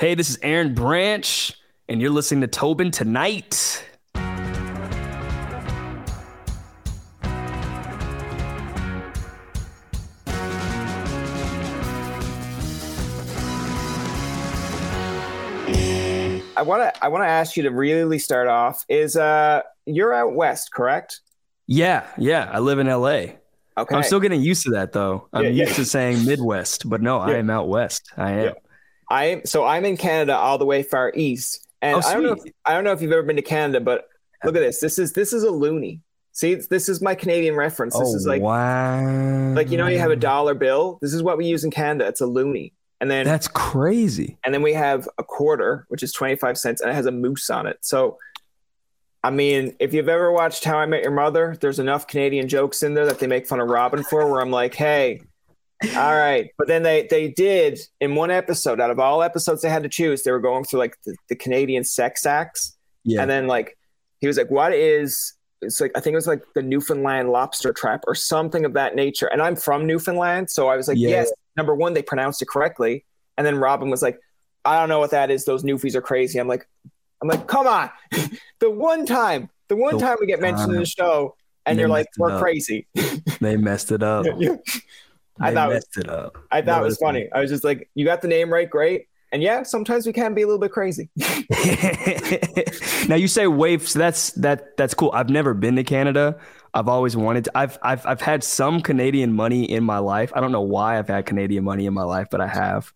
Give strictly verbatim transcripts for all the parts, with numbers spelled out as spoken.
Hey, this is Aaron Branch, and you're listening to Tobin Tonight. I want to I want to ask you to really start off is uh you're out west, correct? Yeah, yeah. I live in L A. Okay. I'm still getting used to that, though. I'm Yeah, used yeah. to saying Midwest, but no, I Yeah. am out west. I am. Yeah. I so I'm in Canada, all the way far east, and Oh, I don't know. If, sweet. I don't know if you've ever been to Canada, but look at this. This is this is a loonie. See, this is my Canadian reference. This Oh, is like wow. like you know you have a dollar bill. This is what we use in Canada. It's a loonie, and then That's crazy. and then we have a quarter, which is twenty-five cents, and it has a moose on it. So, I mean, if you've ever watched How I Met Your Mother, there's enough Canadian jokes in there that they make fun of Robin for, where I'm like, hey, all right. But then they they did, in one episode, out of all episodes they had to choose, they were going through like the, the Canadian sex acts. Yeah. And then like, he was like, what is, it's like, I think it was like the Newfoundland lobster trap or something of that nature. And I'm from Newfoundland. So I was like, Yeah. yes, number one, they pronounced it correctly. And then Robin was like, I don't know what that is. Those Newfies are crazy. I'm like, I'm like, come on. the one time, the one The time we get mentioned in the show and They you're like, messed it we're up. crazy. They messed it up. Yeah. I They thought it was- messed it up. I thought it was Listen. funny. I was just like, you got the name right. Great. And yeah, sometimes we can be a little bit crazy. Now you say wave, so that's that that's cool. I've never been to Canada. I've always wanted to. I've I've I've had some Canadian money in my life. I don't know why I've had Canadian money in my life, but I have.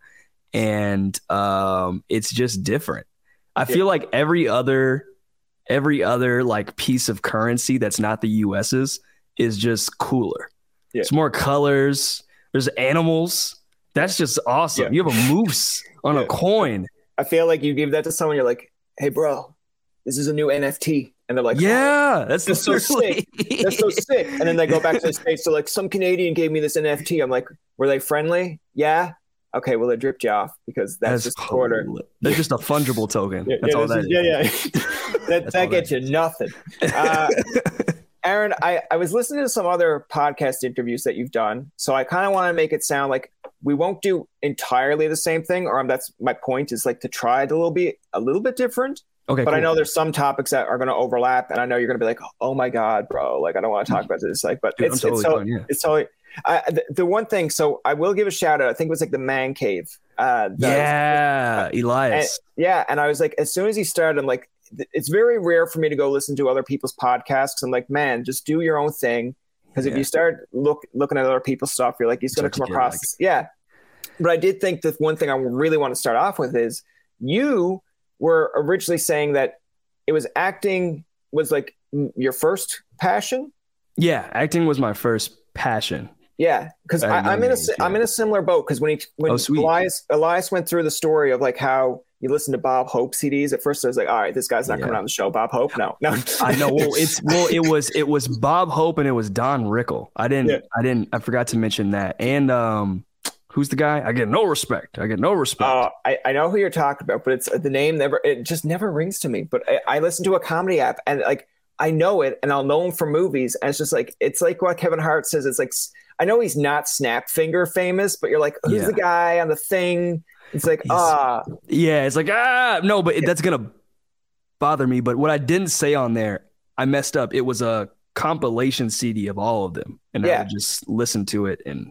And um it's just different. I feel like every other every other like piece of currency that's not the US's is just cooler. Yeah. It's more colors. There's animals. That's just awesome. Yeah. You have a moose on Yeah. a coin. I feel like you give that to someone, you're like, hey, bro, this is a new N F T. And they're like, Yeah, that's That's so literally- that's so sick. And then they go back to the States. So like, some Canadian gave me this N F T. I'm like, were they friendly? Yeah. Okay, well, they dripped you off because that's, just a quarter. cool. That's just a fungible token. Yeah, That's yeah, all this that is- is. yeah, yeah. that That's that all gets that you nothing. Uh, Aaron, I, I was listening to some other podcast interviews that you've done. So I kind of want to make it sound like we won't do entirely the same thing, or that's my point, is like to try it a little bit, a little bit different. Okay, But I cool. know there's some topics that are going to overlap, and I know you're going to be like, "Oh my god, bro! Like I don't want to talk about this." Like, but Dude, I'm it's totally it's so, fine, yeah. it's totally. I, the, the one thing, so I will give a shout out. I think it was like the Man Cave. Uh, the- Yeah, and, Elias. yeah, and I was like, as soon as he started, I'm like, th- it's very rare for me to go listen to other people's podcasts. I'm like, man, just do your own thing, because if Yeah. you start look looking at other people's stuff, you're like, he's going to Start come to get across, yeah. But I did think that one thing I really want to start off with is you were originally saying that it was acting was like m- your first passion. Yeah, acting was my first passion. Yeah, because At a young I'm in a age, si- I'm yeah. in a similar boat. Because when he when Oh, sweet. Elias Elias went through the story of like how you listen to Bob Hope C Ds, at first I was like, all right, this guy's not Yeah. coming on the show. Bob Hope, no, no. I know. Well, it's well, it was it was Bob Hope and it was Don Rickle. I didn't Yeah. I didn't I forgot to mention that. And um, who's the guy? I get no respect. I get no respect. Uh, I, I know who you're talking about, but it's the name never it just never rings to me. But I, I listen to a comedy app and like I know it and I'll know him from movies, and it's just like it's like what Kevin Hart says. It's like I know he's not Snapfinger famous, but you're like, who's Yeah. the guy on the thing? It's like He's- ah, Yeah, it's like ah no, but it, that's gonna bother me. But what I didn't say on there, I messed up. It was a compilation C D of all of them, and I Yeah. would just listen to it and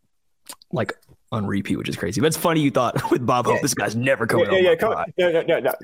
like on repeat, which is crazy. But it's funny you thought with Bob Hope, Yeah. this guy's never yeah, coming yeah, on yeah my come pod. on. no, no, no, no.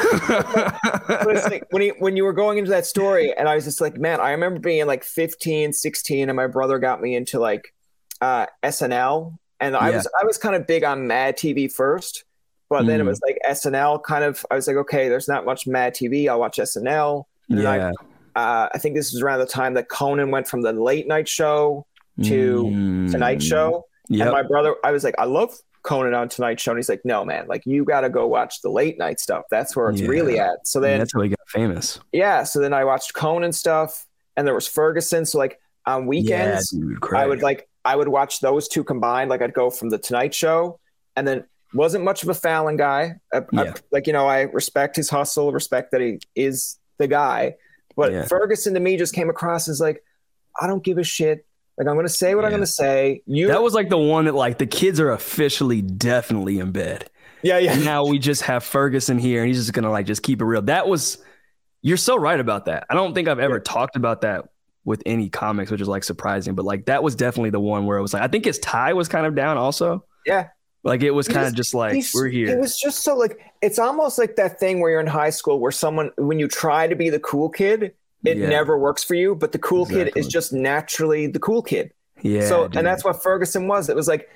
But it's like when he when you were going into that story, and I was just like, man, I remember being like fifteen, sixteen, and my brother got me into like uh, S N L, and I Yeah. was I was kind of big on Mad T V first, but then it Mm. was like S N L. Kind of, I was like, okay, there's not much Mad T V. I'll watch S N L. And then I, Yeah. uh, I think this was around the time that Conan went from the late night show to Mm. Tonight Show. Yep. And my brother, I was like, I love Conan on Tonight Show. And he's like, no, man, like you got to go watch the late night stuff. That's where it's Yeah. really at. So Yeah, then, that's how he got famous. yeah. So then I watched Conan stuff, and there was Ferguson. So like on weekends, yeah, dude, I Craig. would like, I would watch those two combined. Like I'd go from the Tonight Show, and then wasn't much of a Fallon guy. I, I- Yeah. like, you know, I respect his hustle, respect that he is the guy. But Yeah. Ferguson to me just came across as like, I don't give a shit. Like I'm going to say what I'm Yeah. going to say. You That was like the one that like the kids are officially definitely in bed. Yeah, yeah. Now we just have Ferguson here, and he's just gonna like just keep it real. That was, you're so right about that. I don't think I've ever yeah. talked about that with any comics, which is like surprising, but like that was definitely the one where it was like, I think his tie was kind of down also. Yeah. Like it was kind of just like, we're here. It was just so like, it's almost like that thing where you're in high school where someone, when you try to be the cool kid, it yeah. never works for you, but the cool exactly. kid is just naturally the cool kid. Yeah. So, dude. And that's what Ferguson was. It was like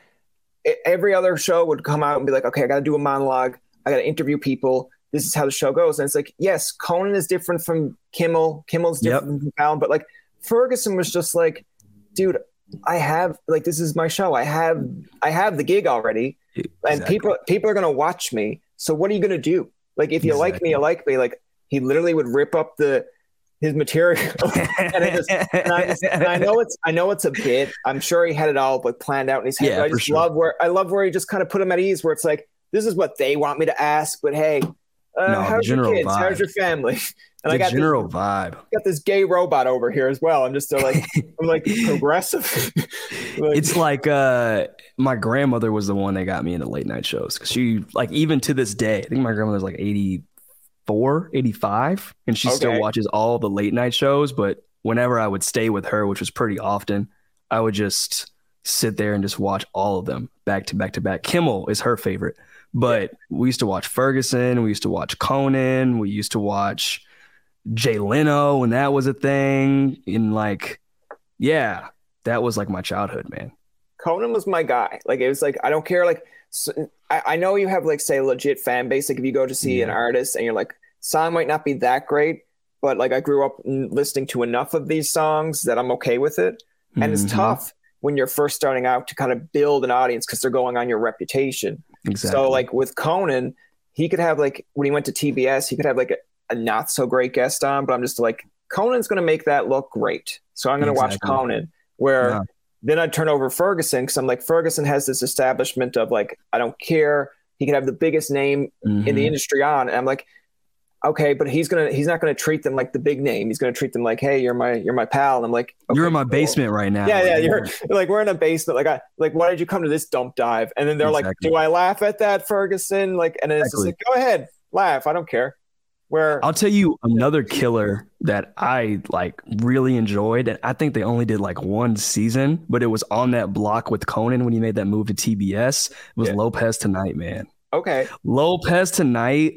every other show would come out and be like, okay, I got to do a monologue. I got to interview people. This is how the show goes. And it's like, yes, Conan is different from Kimmel. Kimmel's different yep. from Fallon, but like Ferguson was just like, dude, I have like, this is my show. I have, I have the gig already. Exactly. And people people are going to watch me. So what are you going to do? Like, if you exactly. like me, you like me. Like, he literally would rip up the his material. and, it just, and, I just, and I know it's I know it's a bit. I'm sure he had it all like planned out in his head. Yeah, I just sure. love where I love where he just kind of put him at ease. Where it's like, this is what they want me to ask, but hey, uh, no, how's your kids? Vibe. How's your family? And the I got general this, vibe. Got this gay robot over here as well. I'm just still like I'm like progressive. Like, it's like uh, my grandmother was the one that got me into late night shows because she like even to this day, I think my grandmother's like eighty-four, eighty-five, and she okay. still watches all the late night shows. But whenever I would stay with her, which was pretty often, I would just sit there and just watch all of them back to back to back. Kimmel is her favorite, but we used to watch Ferguson. We used to watch Conan. We used to watch Jay Leno when that was a thing. And like, yeah, that was like my childhood, man. Conan was my guy. Like, it was like, I don't care. Like, so, I, I know you have like, say, a legit fan base. Like, if you go to see yeah. an artist and you're like, song might not be that great, but like, I grew up listening to enough of these songs that I'm okay with it. And mm-hmm. it's tough when you're first starting out to kind of build an audience because they're going on your reputation. Exactly. So like with Conan, he could have like, when he went to T B S, he could have like a, a not so great guest on, but I'm just like, Conan's going to make that look great. So I'm going to exactly. watch Conan, where yeah. then I'd turn over Ferguson because I'm like, Ferguson has this establishment of like, I don't care. He can have the biggest name mm-hmm. in the industry on. And I'm like, okay, but he's going to, he's not going to treat them like the big name. He's going to treat them like, hey, you're my, you're my pal. And I'm like, okay, you're in my cool. basement right now. Yeah. Yeah. You're, you're like, we're in a basement. Like, I, like, why did you come to this dump dive? And then they're exactly. like, do I laugh at that, Ferguson? Like, and then it's exactly. just like, go ahead, laugh. I don't care. Where I'll tell you another killer that I like really enjoyed, and I think they only did like one season, but it was on that block with Conan when he made that move to T B S. It was yeah. Lopez Tonight, man. Okay, Lopez Tonight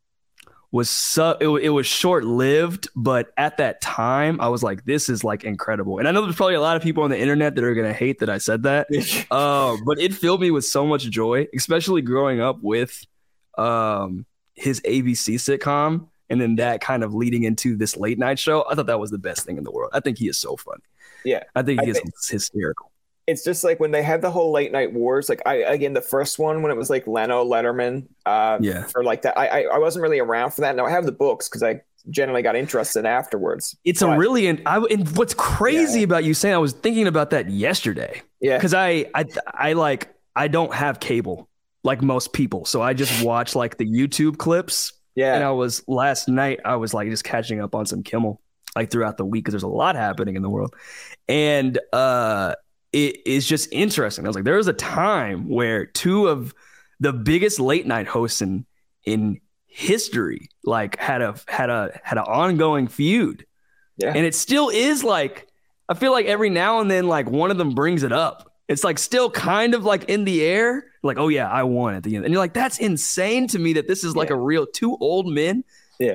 was so it, it was short lived, but at that time I was like, this is like incredible. And I know there's probably a lot of people on the internet that are gonna hate that I said that, uh, but it filled me with so much joy, especially growing up with um. his A B C sitcom, and then that kind of leading into this late night show. I thought that was the best thing in the world. I think he is so funny. Yeah. I think he I is think hysterical. It's just like when they had the whole late night wars, like I, again, the first one, when it was like Leno, Letterman, uh, yeah. for like that, I, I, I wasn't really around for that. Now I have the books because I generally got interested afterwards. It's but, a really, and I, and what's crazy yeah. about you saying, I was thinking about that yesterday. Yeah. Cause I, I, I like, I don't have cable like most people. So I just watch like the YouTube clips. Yeah. And I was last night, I was like just catching up on some Kimmel like throughout the week because there's a lot happening in the world. And uh, it is just interesting. I was like, there was a time where two of the biggest late night hosts in, in history like had a had a had an ongoing feud. Yeah. And it still is like, I feel like every now and then like one of them brings it up. It's like still kind of like in the air, like, oh yeah, I won at the end. And you're like, that's insane to me that this is like yeah. a real two old men. Yeah.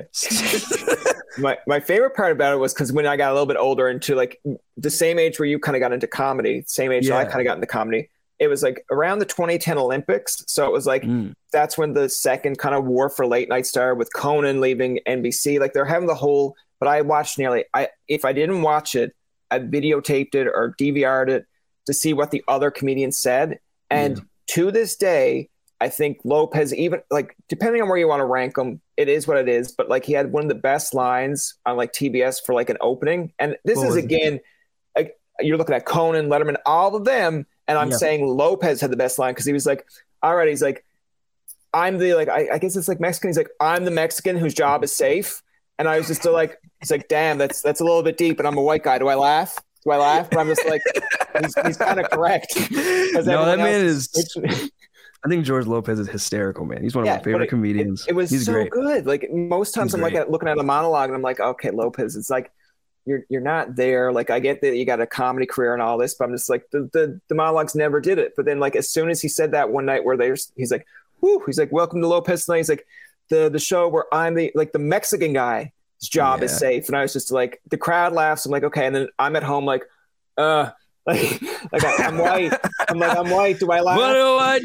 my my favorite part about it was because when I got a little bit older into like the same age where you kind of got into comedy, same age yeah. I kind of got into comedy. It was like around the twenty ten Olympics. So it was like, mm. that's when the second kind of war for late night started with Conan leaving N B C. Like they're having the whole, but I watched nearly, I if I didn't watch it, I videotaped it or D V R'd it to see what the other comedians said. And yeah. to this day, I think Lopez, even like, depending on where you want to rank him, it is what it is. But like, he had one of the best lines on like T B S for like an opening. And this what is again, like, you're looking at Conan, Letterman, all of them. And I'm yeah. saying Lopez had the best line because he was like, all right, he's like, I'm the, like, I, I guess it's like Mexican. He's like, I'm the Mexican whose job is safe. And I was just still like, it's like, damn, that's, that's a little bit deep. And I'm a white guy. Do I laugh? Do I laugh? But I'm just like, he's, he's kind of correct. No, that man is I think George Lopez is hysterical, man. He's one of Yeah, my but favorite it, comedians. it, it was He's so great. good. Like most times He's I'm like great. at, looking at a monologue and I'm like, okay, Lopez, it's like you're you're not there. Like I get that you got a comedy career and all this, but I'm just like the the, the monologues never did it. But then like as soon as he said that one night where there's he's like, whoo, he's like, welcome to Lopez Tonight. He's like, the the show where I'm the like the Mexican guy's job Yeah. is safe. And I was just like, the crowd laughs. I'm like, okay. And then I'm at home like, uh like, like I, I'm white. I'm like, I'm white. Do I laugh? What do I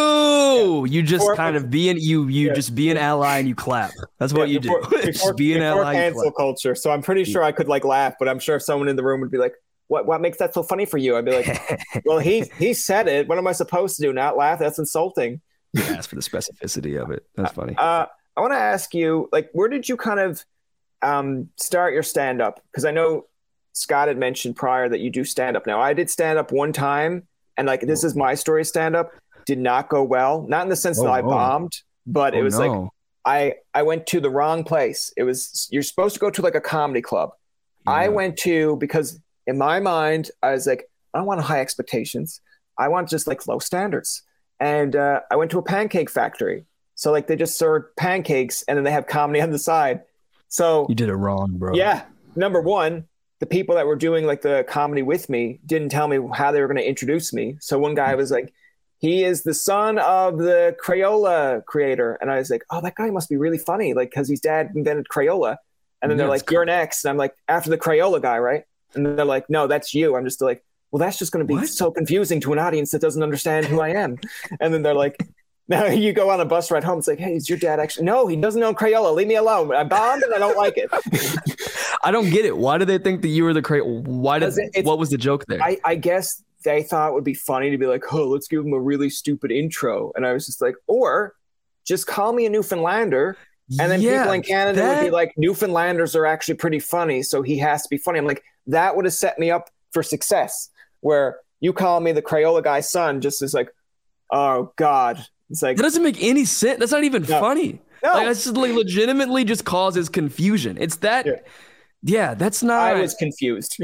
do? You just Before- kind of be an you you Yeah. just be an ally and you clap. That's what Yeah, you before, do. Before, just be an before ally. and cancel clap. culture. So I'm pretty sure I could like laugh, but I'm sure if someone in the room would be like, "What? What makes that so funny for you?" I'd be like, "Well, he he said it. What am I supposed to do? Not laugh? That's insulting." Ask for the specificity of it. That's funny. Uh, I want to ask you, like, where did you kind of um, start your stand up? Because I know Scott had mentioned prior that you do stand up now. I did stand up one time, and like this is my story. Stand up did not go well. Not in the sense Oh, that I no. bombed, but it Oh, was like no. I I went to the wrong place. It was you're supposed to go to like a comedy club. I Yeah. went to because in my mind I was like I don't want high expectations. I want just like low standards. And uh, I went to a pancake factory. So like they just serve pancakes and then they have comedy on the side. So You did it wrong, bro. yeah, number one, the people that were doing like the comedy with me didn't tell me how they were going to introduce me. So one guy was like, he is the son of the Crayola creator. And I was like, oh, that guy must be really funny. Like, cause his dad invented Crayola. And then Yeah, they're it's like, you're next. And I'm like, after the Crayola guy, right? And then they're like, no, that's you. I'm just like, well, that's just going to be What? so confusing to an audience that doesn't understand who I am. And then they're like, now you go on a bus ride home. It's like, hey, is your dad actually? No, he doesn't know Crayola. Leave me alone. I bombed and I don't like it. I don't get it. Why do they think that you were the cra Why did? Because it- it's- What was the joke there? I, I guess they thought it would be funny to be like, oh, let's give him a really stupid intro. And I was just like, or just call me a Newfoundlander. And then Yeah, people in Canada would be that- like, Newfoundlanders are actually pretty funny, so he has to be funny. I'm like, that would have set me up for success. Where you call me the Crayola guy's son, just as like, oh God, it's like, That doesn't make any sense. That's not even No. funny. no, Like, that's just like legitimately just causes confusion. It's that. Yeah. Yeah, that's not. I was confused.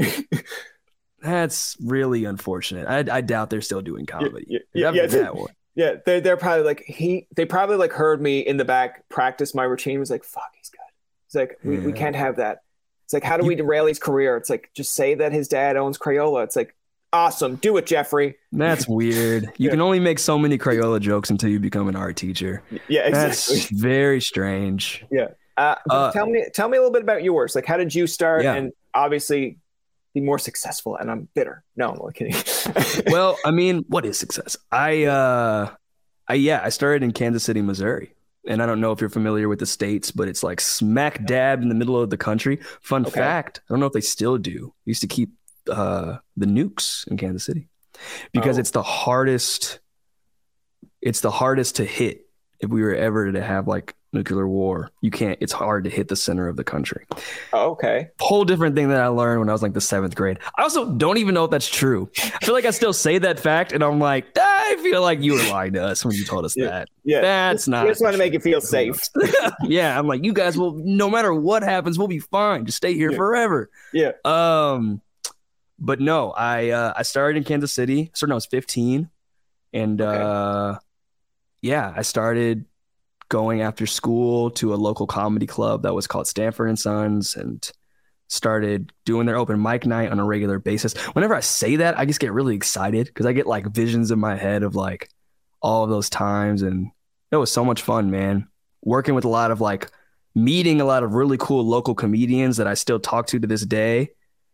That's really unfortunate. I, I doubt they're still doing comedy. yeah, If yeah, ever yeah. that one. Yeah, they're they're probably like he. They probably like heard me in the back practice my routine. Was like, fuck, he's good. It's like we, we Yeah. can't have that. It's like, how do You- we derail his career? It's like just say that his dad owns Crayola. It's like awesome, do it, Jeffrey. That's weird. You Yeah. can only make so many Crayola jokes until you become an art teacher. Yeah, exactly. That's very strange. Uh, but Uh, tell me, tell me a little bit about yours. Like, how did you start? Yeah. And obviously, be more successful. And I'm bitter. No, I'm kidding. Well, I mean, what is success? I, uh, I yeah, I started in Kansas City, Missouri, and I don't know if you're familiar with the states, but it's like smack dab in the middle of the country. Fun Okay. fact: I don't know if they still do. They used to keep uh, the nukes in Kansas City because Oh. it's the hardest. It's the hardest to hit if we were ever to have like nuclear war. You can't. It's hard to hit the center of the country. Oh, okay. Whole different thing that I learned when I was like the seventh grade. I also don't even know if that's true. I feel like I still say that fact, and I'm like, I feel like you were lying to us when you told us Yeah. that. Yeah. That's just, not. just want to make you feel safe. Yeah, I'm like, you guys will. No matter what happens, we'll be fine. Just stay here Yeah. forever. Yeah. Um, but no, I uh, I started in Kansas City. Started when I was fifteen, and Okay. uh, yeah, I started going after school to a local comedy club that was called Stanford and Sons, and started doing their open mic night on a regular basis. Whenever I say that, I just get really excited because I get like visions in my head of like all of those times, and it was so much fun, man. Working with a lot of like meeting a lot of really cool local comedians that I still talk to to this day.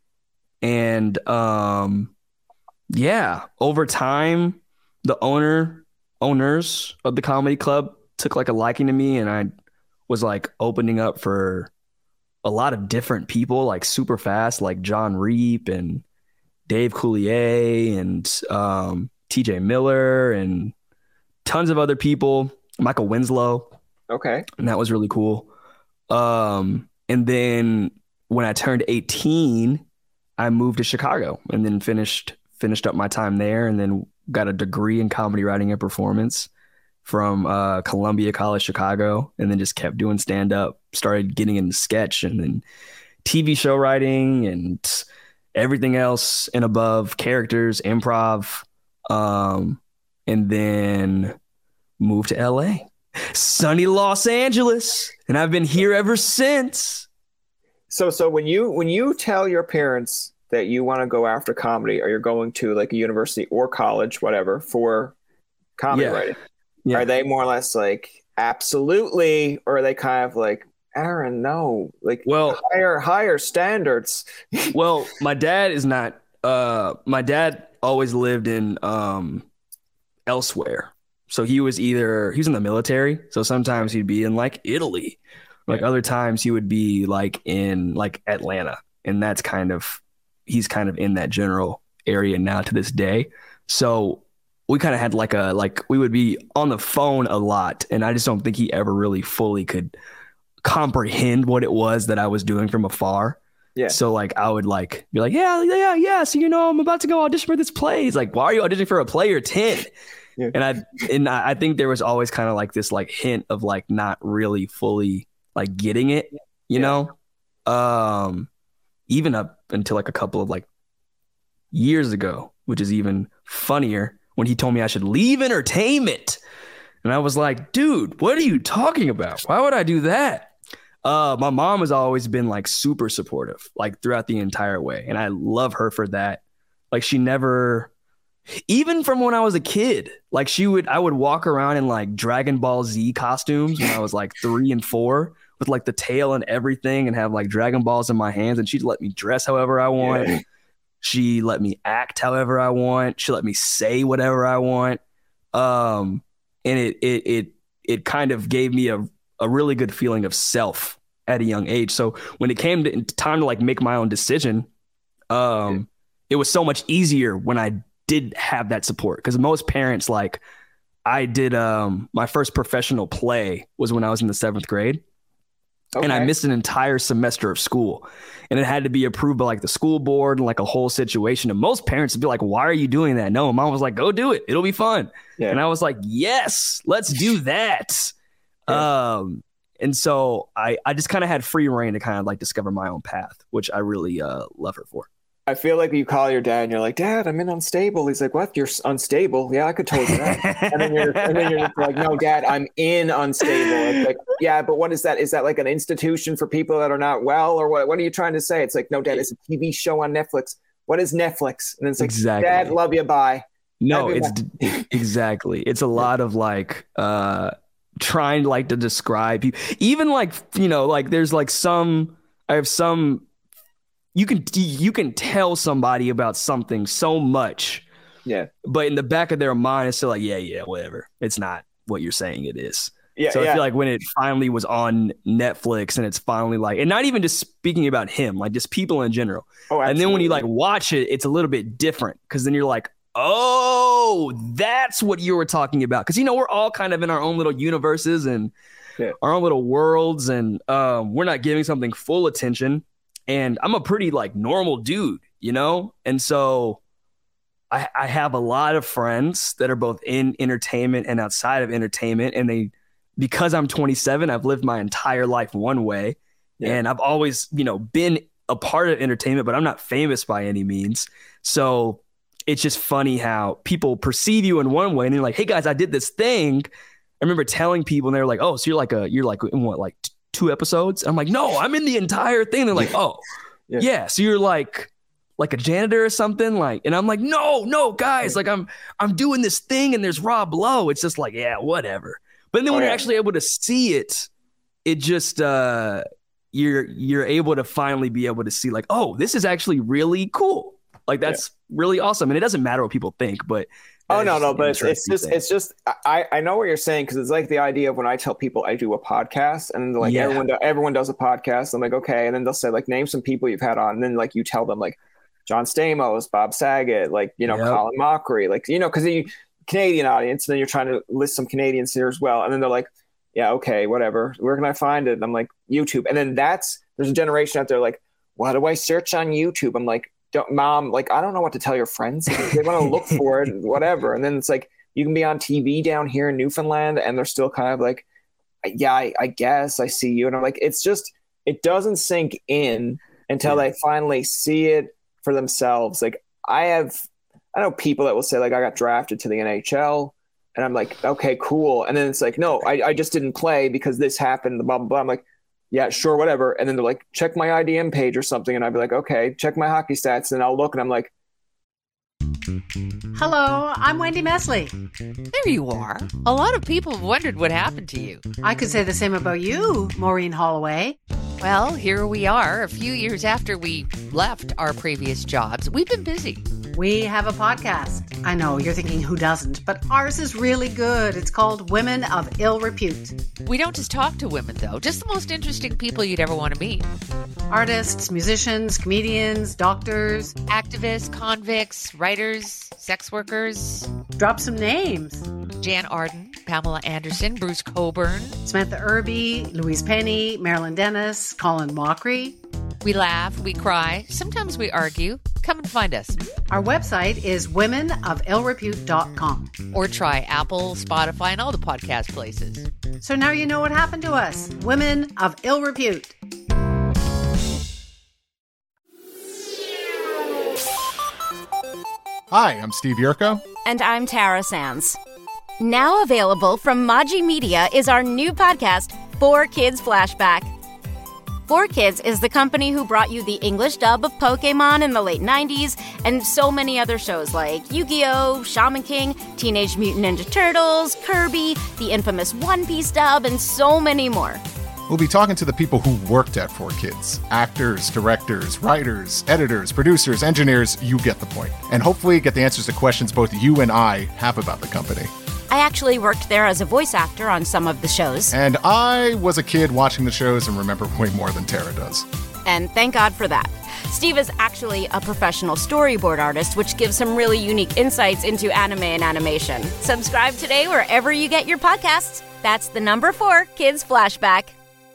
And um yeah, over time, the owner owners of the comedy club took like a liking to me, and I was like opening up for a lot of different people like super fast, like John Reap and Dave Coulier and um, T J Miller and tons of other people, Michael Winslow, Okay. and that was really cool. Um, and then when I turned eighteen, I moved to Chicago and then finished finished up my time there, and then got a degree in comedy writing and performance from uh, Columbia College Chicago, and then just kept doing stand up. Started getting into sketch and then T V show writing and everything else and above, characters, improv, um, and then moved to L A, sunny Los Angeles, and I've been here ever since. So, so when you when you tell your parents that you want to go after comedy, or you're going to like a university or college, whatever, for comedy Yeah. writing, Yeah. are they more or less like absolutely, or are they kind of like, Aaron, no, like Well, higher higher standards? well, my dad is not. Uh, my dad always lived in um elsewhere, so he was either he was in the military, so sometimes he'd be in like Italy, like Yeah. other times he would be like in like Atlanta, and that's kind of he's kind of in that general area now to this day. So we kind of had like a like we would be on the phone a lot, and I just don't think he ever really fully could comprehend what it was that I was doing from afar. Yeah. So like I would like be like, yeah, yeah, yeah. So you know, I'm about to go audition for this play. He's like, why are you auditioning for a play? You're ten. Yeah. And I and I I think there was always kind of like this like hint of like not really fully like getting it, you Yeah. know? Um even up until like a couple of like years ago, which is even funnier, when he told me I should leave entertainment. And I was like, dude, what are you talking about? Why would I do that? Uh, my mom has always been like super supportive, like throughout the entire way. And I love her for that. Like she never, even from when I was a kid, like she would, I would walk around in like Dragon Ball Z costumes when I was like three and four with like the tail and everything and have like Dragon Balls in my hands. And she'd let me dress however I want. Yeah. She let me act however I want. She let me say whatever I want. Um, and it, it, it, it kind of gave me a, a really good feeling of self at a young age. So when it came to time to like make my own decision, um, yeah. it was so much easier when I did have that support. Cause most parents, like I did, um, my first professional play was when I was in the seventh grade. Okay. And I missed an entire semester of school, and it had to be approved by like the school board and like a whole situation. And most parents would be like, why are you doing that? No, mom was like, go do it. It'll be fun. Yeah. And I was like, yes, let's do that. Yeah. Um, and so I, I just kind of had free reign to kind of like discover my own path, which I really uh, love her for. I feel like you call your dad and you're like, Dad, I'm in unstable. He's like, what? You're unstable? Yeah, I could tell you that. and then you're and then you're just like, no, Dad, I'm in unstable. It's like, yeah, but what is that? Is that like an institution for people that are not well, or what? What are you trying to say? It's like, no, Dad, it's a T V show on Netflix. What is Netflix? And it's like, exactly. Dad, love you, bye. No, it's d- exactly. It's a lot of like uh, trying like to describe people. Even like, you know, like there's like some, I have some. You can you can tell somebody about something so much, yeah. But in the back of their mind, it's still like, yeah, yeah, whatever. It's not what you're saying it is. Yeah. So yeah. I feel like when it finally was on Netflix, and it's finally like, and not even just speaking about him, like just people in general. Oh, absolutely. And then when you like watch it, it's a little bit different because then you're like, oh, that's what you were talking about. Because you know we're all kind of in our own little universes and yeah. our own little worlds, and um, we're not giving something full attention. And I'm a pretty like normal dude, you know? And so I, I have a lot of friends that are both in entertainment and outside of entertainment. And they, because I'm twenty-seven, I've lived my entire life one way. Yeah. And I've always, you know, been a part of entertainment, but I'm not famous by any means. So it's just funny how people perceive you in one way. And they're like, hey guys, I did this thing. I remember telling people and they're like, oh, so you're like a, you're like in what, like two episodes? I'm like, no, I'm in the entire thing. They're like, oh, yeah. yeah. So you're like, like a janitor or something, like, and I'm like, no, no, guys, like I'm, I'm doing this thing, and there's Rob Lowe. It's just like, yeah, whatever. But then when oh, yeah. you're actually able to see it, it just, uh, you're, you're able to finally be able to see like, oh, this is actually really cool. Like that's yeah. really awesome. And it doesn't matter what people think, but oh no, no, but it's, it's just, thing. it's just, I, I know what you're saying. Cause it's like the idea of when I tell people I do a podcast, and then they're like, yeah. everyone, do, everyone does a podcast. I'm like, okay. And then they'll say like, name some people you've had on. And then like, you tell them like John Stamos, Bob Saget, like, you know, yep. Colin Mockery, like, you know, cause you Canadian audience, and then you're trying to list some Canadians here as well. And then they're like, yeah, okay, whatever. Where can I find it? And I'm like, YouTube. And then that's, there's a generation out there like, why do I search on YouTube? I'm like, Don't, mom, like, I don't know what to tell your friends. If they want to look for it, whatever. And then it's like, you can be on T V down here in Newfoundland, and they're still kind of like, yeah, I, I guess I see you. And I'm like, it's just, it doesn't sink in until yeah. they finally see it for themselves. Like I have, I know people that will say like, I got drafted to the N H L, And I'm like, okay, cool. And then it's like, no, I, I just didn't play because this happened, blah, blah, blah. I'm like, yeah, sure, whatever. And then they're like, check my I D M page or something. And I'd be like, okay, check my hockey stats. And I'll look and I'm like, hello, I'm Wendy Mesley. There you are. A lot of people have wondered what happened to you. I could say the same about you, Maureen Holloway. Well, here we are, a few years after we left our previous jobs. We've been busy. We have a podcast. I know, you're thinking who doesn't, but ours is really good. It's called Women of Ill Repute. We don't just talk to women, though, just the most interesting people you'd ever want to meet. Artists, musicians, comedians, doctors, activists, convicts, writers, sex workers. Drop some names. Jan Arden, Pamela Anderson, Bruce Coburn, Samantha Irby, Louise Penny, Marilyn Dennis, Colin Mockery. We laugh, we cry, sometimes we argue. Come and find us. Our website is women of ill repute dot com. Or try Apple, Spotify, and all the podcast places. So now you know what happened to us. Women of Ill Repute. Hi, I'm Steve Yerko. And I'm Tara Sands. Now available from Maji Media is our new podcast, four Kids Flashback. four Kids is the company who brought you the English dub of Pokémon in the late nineties and so many other shows like Yu-Gi-Oh!, Shaman King, Teenage Mutant Ninja Turtles, Kirby, the infamous One Piece dub, and so many more. We'll be talking to the people who worked at four Kids. Actors, directors, writers, editors, producers, engineers, you get the point. And hopefully get the answers to questions both you and I have about the company. I actually worked there as a voice actor on some of the shows. And I was a kid watching the shows and remember way more than Tara does. And thank God for that. Steve is actually a professional storyboard artist, which gives some really unique insights into anime and animation. Subscribe today wherever you get your podcasts. That's the number four Kids Flashback.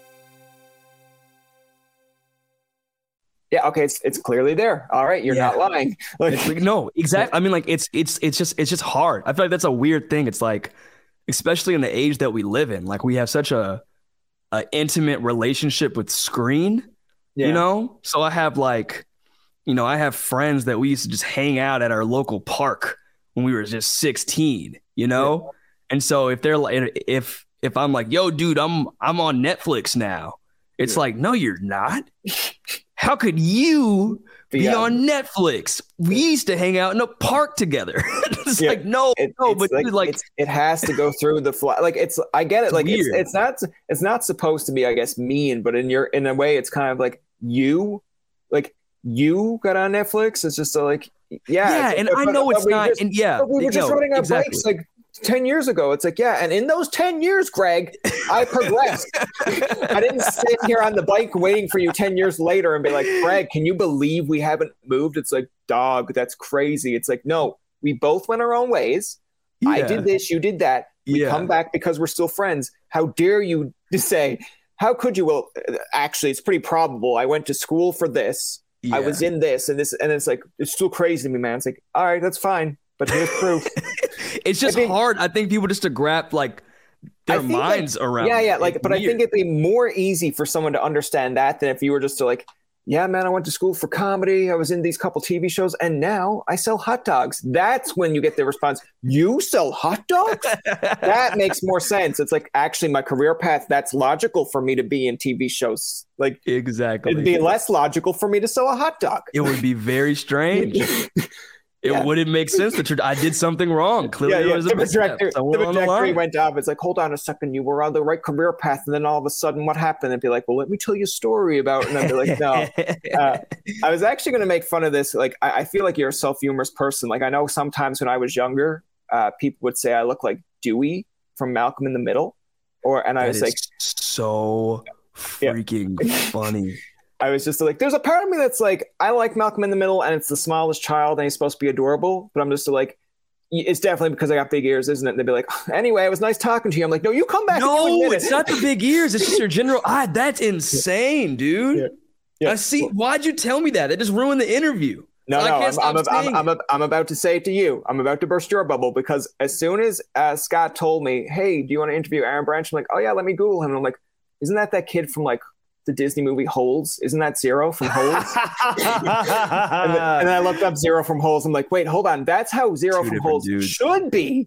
yeah, okay, it's it's clearly there. All right, you're Yeah. not lying. Like, It's like, no, exactly. I mean, like it's it's it's just it's just hard. I feel like that's a weird thing. It's like, especially in the age that we live in, like we have such a, a intimate relationship with screen. yeah. You know, so I have like, you know, I have friends that we used to just hang out at our local park when we were just sixteen. You know, and so if they're like, if if I'm like, yo, dude, I'm I'm on Netflix now. It's Yeah. like, no, you're not. How could you be Yeah. on Netflix? We used to hang out in a park together. It's Yeah. like, no, It, no, it's but like, dude, like, it's, it has to go through the fly. Like it's, I get it. It's Like it's, weird. it's not, it's not supposed to be, I guess, mean, but in your, in a way, it's kind of like you, like you got on Netflix. It's just a, like, yeah, yeah, it's- and but- I but- know but it's we not, just- and yeah, but we were just no, riding our exactly. bikes like ten years ago. It's like, yeah, and in those ten years, Greg, I progressed. I didn't sit here on the bike waiting for you ten years later and be like, Greg, can you believe we haven't moved? It's like, dog, that's crazy. It's like, no, we both went our own ways. I Yeah. did this, you did that. We Yeah. come back because we're still friends. How dare you to say, how could you? Well, actually, it's pretty probable. I went to school for this. Yeah. I was in this and this, and it's like, it's still crazy to me, man. It's like, all right, that's fine. But here's proof. It's just I think- hard. I think people just to grab like I their think, like, minds around. Yeah, yeah. it. Like, It's but I weird. think it'd be more easy for someone to understand that than if you were just to like, yeah, man, I went to school for comedy. I was in these couple T V shows, and now I sell hot dogs. That's when you get the response, you sell hot dogs? That makes more sense. It's like, actually, my career path, that's logical for me to be in T V shows. Like, exactly. it'd be less logical for me to sell a hot dog. It would be very strange. It Yeah. wouldn't make sense that I did something wrong. Clearly, Yeah, there yeah. was a The misstep trajectory, the somewhere on the trajectory line. went up. It's like, hold on a second, you were on the right career path, and then all of a sudden, what happened? And be like, well, let me tell you a story about. And I'd be like, no. Uh, I was actually going to make fun of this. Like, I, I feel like you're a self-humorous person. Like, I know sometimes when I was younger, uh, people would say I look like Dewey from Malcolm in the Middle, or and I That was is like, so Yeah. freaking funny. I was just like, there's a part of me that's like, I like Malcolm in the Middle, and it's the smallest child, and he's supposed to be adorable, but I'm just like, it's definitely because I got big ears, isn't it? And they'd be like, anyway, it was nice talking to you. I'm like, no, you come back. and you No, admit it's it. not the big ears. It's just your general. Ah, that's insane, dude. Yeah. Yeah. I see. Why'd you tell me that? That just ruined the interview. No, So I no, can't I'm, stop I'm, I'm, saying I'm, it. I'm about to say it to you. I'm about to burst your bubble because as soon as uh, Scott told me, hey, do you want to interview Aaron Branch? I'm like, oh, yeah, let me Google him. And I'm like, isn't that that kid from like the Disney movie Holes? Isn't that Zero from Holes? and, then, and then I looked up Zero from Holes. I'm like, wait, hold on. That's how Zero Two from different Holes dudes. should be.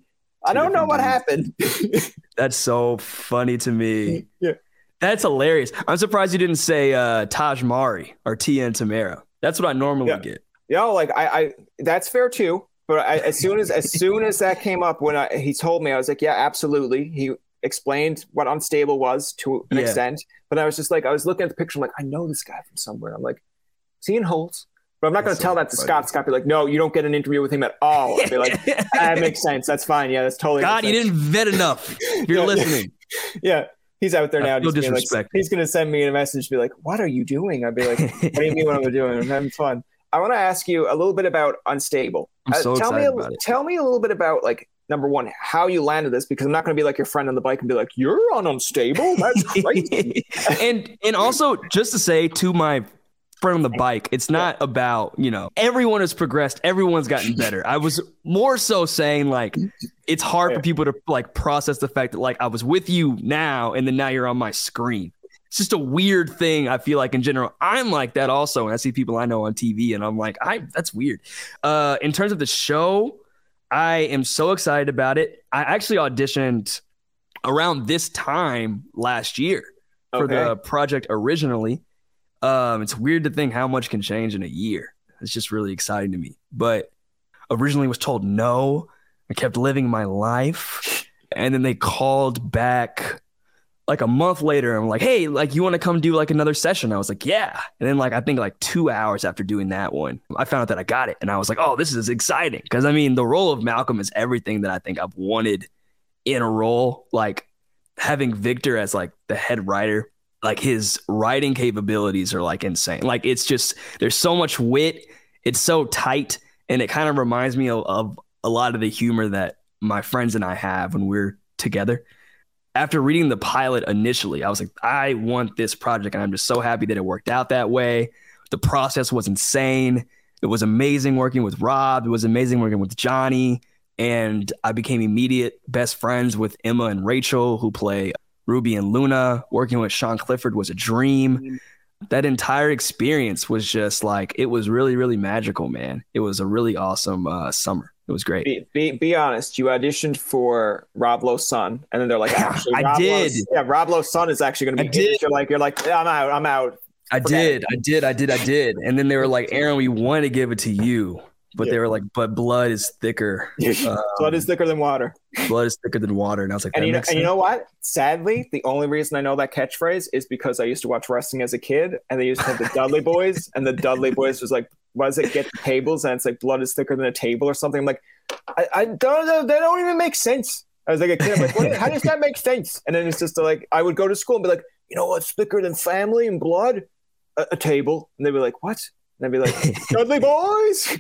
I don't know what dudes. happened. That's so funny to me. Yeah. That's hilarious. I'm surprised you didn't say uh, Taj Mari or Tia and Tamara. That's what I normally Yeah. get. You know, like I, I that's fair too. But I, as soon as as soon as that came up, when I, he told me, I was like, yeah, absolutely. He explained what unstable was to an Yeah. extent, but I was just like, I was looking at the picture, I'm like, I know this guy from somewhere. I'm like, is he in Holtz? But I'm not going That's to so tell that to funny. Scott. Scott be like, no, you don't get an interview with him at all. I'd be like, that makes sense. That's fine. Yeah, that's totally. God, makes you sense. didn't vet enough. If you're Yeah. listening. Yeah, he's out there I now. feel Just being like, disrespected. he's going to send me a message, be like, what are you doing? I'd be like, what do you mean what I'm doing? I'm having fun. I want to ask you a little bit about Unstable. I'm so tell excited me, about it. Tell me a little bit about, like, number one, how you landed this, because I'm not going to be like your friend on the bike and be like, you're on Unstable? That's crazy. and and also just to say to my friend on the bike, it's not about, you know, everyone has progressed, everyone's gotten better. I was more so saying like it's hard for people to like process the fact that like I was with you now and then now you're on my screen. It's just a weird thing. I feel like in general, I'm like that also. And I see people I know on T V and I'm like, I that's weird. Uh, in terms of the show, I am so excited about it. I actually auditioned around this time last year for Okay. the project originally. Um, it's weird to think how much can change in a year. It's just really exciting to me. But originally was told no. I kept living my life. And then they called back like a month later. I'm like, hey, like, you want to come do like another session? I was like, yeah. And then like, I think like two hours after doing that one, I found out that I got it. And I was like, oh, this is exciting. Because I mean, the role of Malcolm is everything that I think I've wanted in a role. Like having Victor as like the head writer, like his writing capabilities are like insane. Like it's just, there's so much wit. It's so tight. And it kind of reminds me of, of a lot of the humor that my friends and I have when we're together. After reading the pilot initially, I was like, I want this project. And I'm just so happy that it worked out that way. The process was insane. It was amazing working with Rob. It was amazing working with Johnny. And I became immediate best friends with Emma and Rachel, who play Ruby and Luna. Working with Sean Clifford was a dream. That entire experience was just like, it was really, really magical, man. It was a really awesome uh, summer. It was great. Be, be be honest. You auditioned for Rob Lowe's son, and then they're like, actually, I Rob did. Lowe's, yeah, Rob Lowe's son is actually going to I be. in it. did. You're like, you're like, yeah, I'm out. I'm out. I Forget did, I did, I did, I did. And then they were like, Aaron, we want to give it to you. But Yeah. they were like, but blood is thicker. Um, Blood is thicker than water. blood is thicker than water. And I was like, that And you know, makes and you sense. know what? Sadly, the only reason I know that catchphrase is because I used to watch wrestling as a kid, and they used to have the Dudley Boys, and the Dudley Boys was like, "What does it get the tables?" And it's like, "Blood is thicker than a table" or something. I'm like, I, I don't know. They don't even make sense. I was like a kid. I'm like, what, how does that make sense? And then it's just like, I would go to school and be like, you know what's thicker than family and blood? A, a table. And they'd be like, what? And I'd be like, Dudley Boys.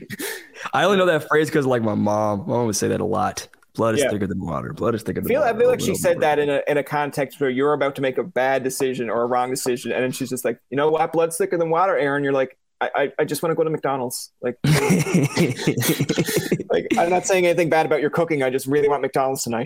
I only know that phrase because like my mom, my mom would say that a lot. Blood is Yeah. thicker than water. Blood is thicker I than feel, water. I feel like over she and said over that again. in a in a context where you're about to make a bad decision or a wrong decision, and then she's just like, you know what, blood's thicker than water, Aaron. You're like, I I, I just want to go to McDonald's. Like, like I'm not saying anything bad about your cooking. I just really want McDonald's tonight.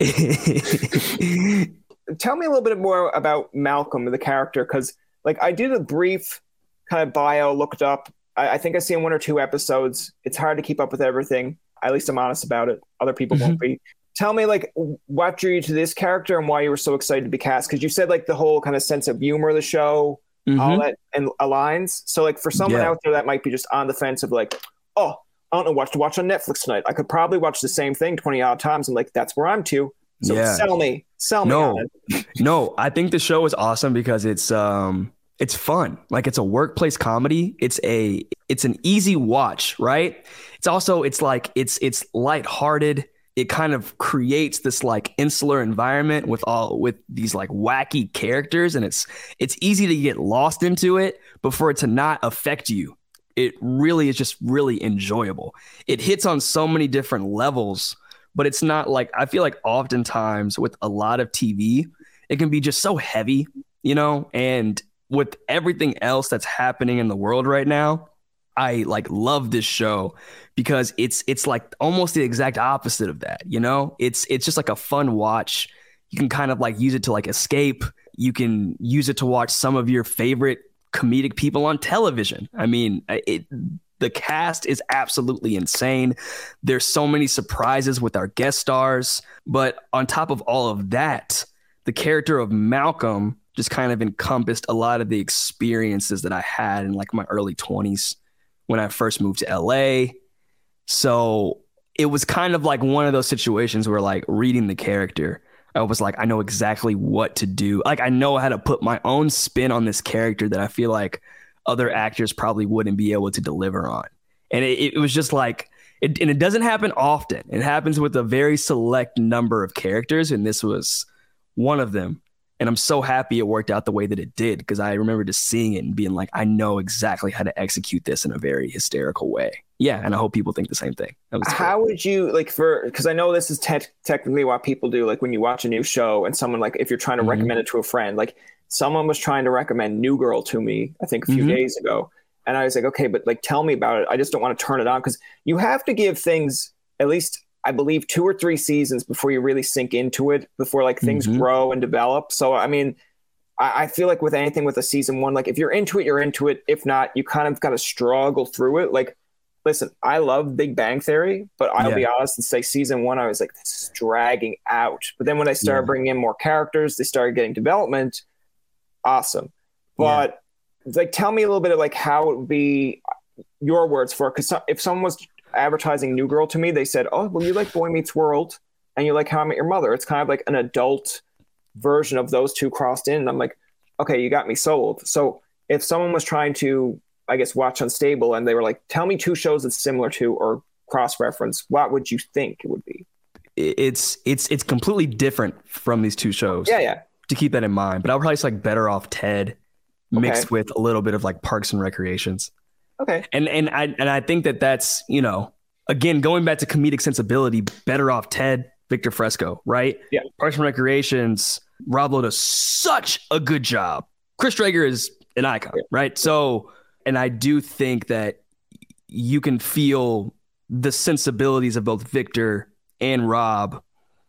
Tell me a little bit more about Malcolm, the character, because like I did a brief kind of bio, looked up. I, I think I seen one or two episodes. It's hard to keep up with everything. At least I'm honest about it. Other people won't be. Tell me, like, what drew you to this character and why you were so excited to be cast? Because you said, like, the whole kind of sense of humor of the show, Mhm. all that, and aligns. So, like, for someone Yeah. out there that might be just on the fence of, like, oh, I don't know what to watch on Netflix tonight. I could probably watch the same thing twenty odd times. I'm like, that's where I'm to. So Yeah. sell me, sell me. No. on it. No, I think the show is awesome because it's um it's fun. Like it's a workplace comedy. It's a it's an easy watch, right? It's also it's like it's it's lighthearted. It kind of creates this like insular environment with all with these like wacky characters, and it's it's easy to get lost into it, but for it to not affect you, it really is just really enjoyable. It hits on so many different levels, but it's not like I feel like oftentimes with a lot of T V, it can be just so heavy, you know, and with everything else that's happening in the world right now, I like love this show because it's it's like almost the exact opposite of that, you know? It's it's just like a fun watch. You can kind of like use it to like escape. You can use it to watch some of your favorite comedic people on television. I mean, it the cast is absolutely insane. There's so many surprises with our guest stars. But on top of all of that, the character of Malcolm just kind of encompassed a lot of the experiences that I had in like my early twenties when I first moved to L A. So it was kind of like one of those situations where like reading the character, I was like, I know exactly what to do. Like I know how to put my own spin on this character that I feel like other actors probably wouldn't be able to deliver on. And it, it was just like, it, and it doesn't happen often. It happens with a very select number of characters. And this was one of them. And I'm so happy it worked out the way that it did, because I remember just seeing it and being like, I know exactly how to execute this in a very hysterical way. Yeah. And I hope people think the same thing. That was how would you like for, because I know this is te- technically what people do, like when you watch a new show and someone like, if you're trying to mm-hmm. recommend it to a friend, like someone was trying to recommend New Girl to me, I think a few mm-hmm. days ago. And I was like, okay, but like, tell me about it. I just don't want to turn it on, because you have to give things at least, I believe, two or three seasons before you really sink into it, before like things mm-hmm. grow and develop. So, I mean, I, I feel like with anything with a season one, like if you're into it, you're into it. If not, you kind of got to struggle through it. Like, listen, I love Big Bang Theory, but I'll yeah. be honest and say season one, I was like, this is dragging out. But then when they started yeah. bringing in more characters, they started getting development. Awesome. But yeah. like, tell me a little bit of like how it would be your words for it. Because if someone was advertising New Girl to me, they said, oh, well, you like Boy Meets World and you like How I Met Your Mother. It's kind of like an adult version of those two crossed in. And I'm like, okay, you got me sold. So if someone was trying to, I guess, watch Unstable and they were like, tell me two shows that's similar to or cross-reference, what would you think it would be? It's it's it's completely different from these two shows. Yeah, yeah. To keep that in mind. But I would probably say like Better Off Ted mixed okay. with a little bit of like Parks and Recreations. Okay. And and I and I think that that's, you know, again, going back to comedic sensibility, Better Off Ted, Victor Fresco, right? Yeah. Parks and Recreations, Rob Lowe does such a good job. Chris Traeger is an icon, yeah. right? So, and I do think that you can feel the sensibilities of both Victor and Rob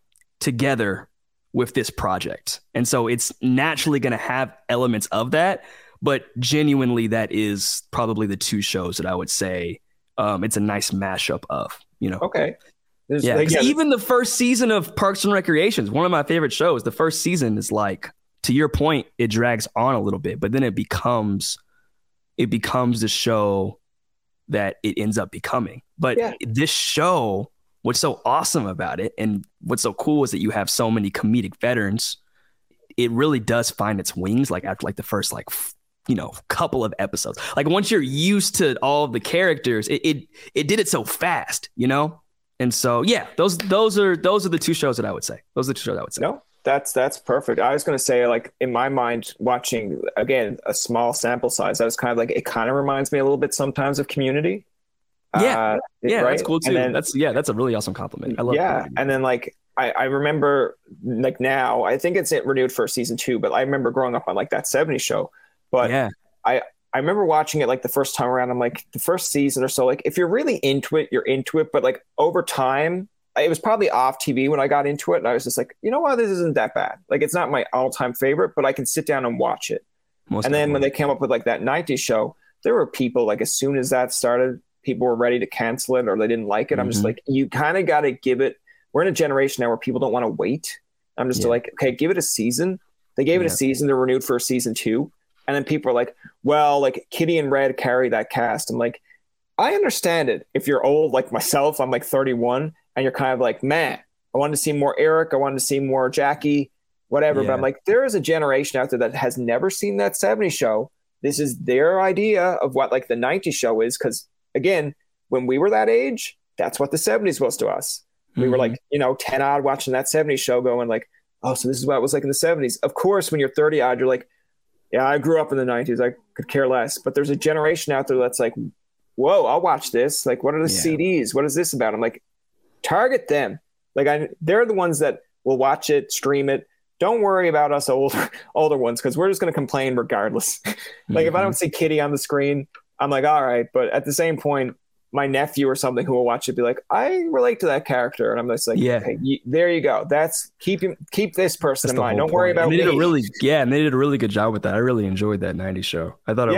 together with this project. And so it's naturally going to have elements of that, but genuinely that is probably the two shows that I would say um, it's a nice mashup of, you know? Okay. There's, yeah, like, yeah, even the first season of Parks and Recreations, one of my favorite shows, the first season is like, to your point, it drags on a little bit, but then it becomes, it becomes the show that it ends up becoming. But yeah. this show, what's so awesome about it and what's so cool is that you have so many comedic veterans. It really does find its wings like after like the first like f- you know couple of episodes. Like once you're used to all of the characters, it, it it did it so fast, you know. And so yeah, those those are those are the two shows that I would say. Those are the two shows I would say. No, that's that's perfect. I was going to say, like, in my mind, watching again a small sample size, I was kind of like, it kind of reminds me a little bit sometimes of Community. Yeah, uh, yeah, right? That's cool too. Then, that's yeah, that's a really awesome compliment. I love. Yeah, Community. And then like I, I remember like now I think it's renewed for season two, but I remember growing up on like that seventies show. But yeah, I I remember watching it like the first time around. I'm like the first season or so. Like if you're really into it, you're into it. But like over time, it was probably off T V when I got into it, and I was just like, you know what, this isn't that bad. Like it's not my all time favorite, but I can sit down and watch it. Most and then when they came up with like that nineties show, there were people like as soon as that started, people were ready to cancel it or they didn't like it. Mm-hmm. I'm just like, you kind of got to give it. We're in a generation now where people don't want to wait. I'm just yeah. like, okay, give it a season. They gave it yeah. a season. They're renewed for a season two. And then people are like, well, like Kitty and Red carry that cast. I'm like, I understand it. If you're old like myself, I'm like thirty-one, and you're kind of like, man, I wanted to see more Eric. I wanted to see more Jackie, whatever. Yeah. But I'm like, there is a generation out there that has never seen that seventies show. This is their idea of what like the nineties show is. Because again, when we were that age, that's what the seventies was to us. We mm-hmm. were like, you know, ten odd watching that seventies show going like, oh, so this is what it was like in the seventies. Of course, when you're thirty odd, you're like, yeah, I grew up in the nineties. I could care less. But there's a generation out there that's like, whoa, I'll watch this. Like, what are the yeah. C Ds? What is this about? I'm like, target them. Like, I, they're the ones that will watch it, stream it. Don't worry about us older, older ones, because we're just going to complain regardless. like, mm-hmm. if I don't see Kitty on the screen, I'm like, all right. But at the same point, my nephew or something who will watch it be like, I relate to that character. And I'm just like, yeah, okay, you, there you go. That's keep him, keep this person That's in mind. Don't point. worry about and they me. did a really, yeah, and they did a really good job with that. I really enjoyed that nineties show. I thought it yeah. was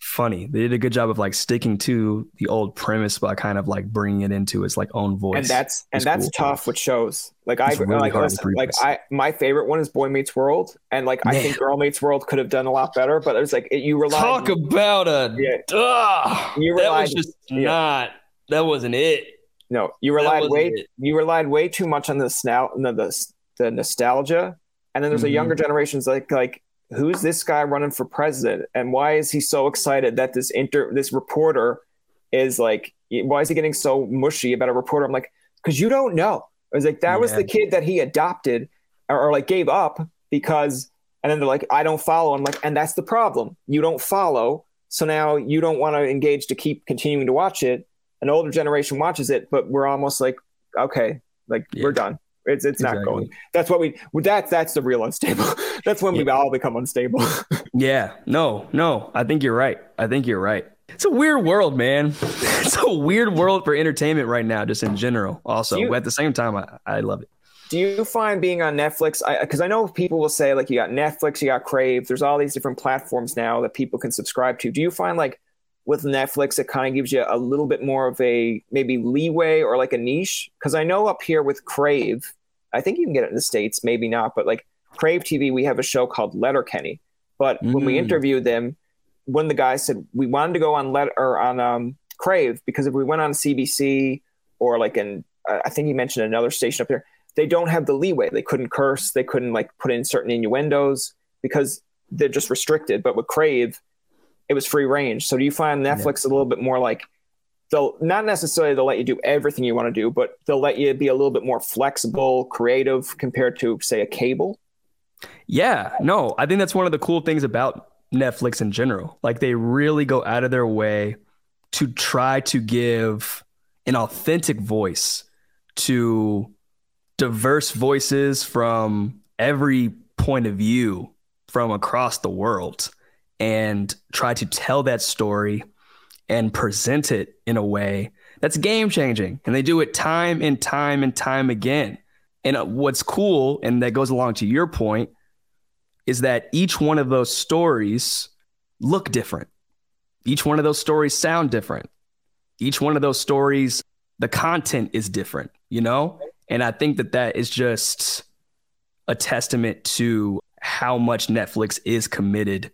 funny. They did a good job of like sticking to the old premise by kind of like bringing it into its like own voice. And that's and it's that's cool. tough with shows. Like I really like hard listen, to like preface. I my favorite one is Boy Meets World, and like Man. I think Girl Meets World could have done a lot better, but it was like it, you relied Talk about a Yeah. ugh, You that relied- was just yeah. not that wasn't it. no, you that relied wasn't way it. you relied way too much on the snout the, the the nostalgia, and then there's a Mhm. younger generation's like like who's this guy running for president, and why is he so excited that this inter this reporter is like, why is he getting so mushy about a reporter? I'm like, because you don't know. I was like, that was Yeah. the kid that he adopted or, or like gave up because, and then they're like, I don't follow. I'm like, and that's the problem. You don't follow. So now you don't want to engage to keep continuing to watch it. An older generation watches it, but we're almost like, okay, like Yeah. we're done. It's it's not Exactly. going. That's what we. That's that's the real unstable. That's when we Yeah. all become unstable. Yeah, no, no. I think you're right. I think you're right. It's a weird world, man. It's a weird world for entertainment right now, just in general. Also, You- but at the same time, I, I love it. Do you find being on Netflix? Because I, I know people will say like you got Netflix, you got Crave. There's all these different platforms now that people can subscribe to. Do you find like with Netflix, it kind of gives you a little bit more of a maybe leeway or like a niche? Because I know up here with Crave, I think you can get it in the States, maybe not, but like Crave T V, we have a show called Letterkenny. But when we Mm. interviewed them, when the guy said we wanted to go on let or on um, Crave, because if we went on C B C or like in, I think he mentioned another station up there, they don't have the leeway. They couldn't curse. They couldn't like put in certain innuendos because they're just restricted. But with Crave, it was free range. So do you find Netflix a little bit more like they'll not necessarily they'll let you do everything you want to do, but they'll let you be a little bit more flexible, creative compared to say a cable? Yeah, no, I think that's one of the cool things about Netflix in general. Like they really go out of their way to try to give an authentic voice to diverse voices from every point of view from across the world and try to tell that story and present it in a way that's game changing. And they do it time and time and time again. And uh, what's cool, and that goes along to your point, is that each one of those stories look different. Each one of those stories sound different. Each one of those stories, the content is different, you know? And I think that that is just a testament to how much Netflix is committed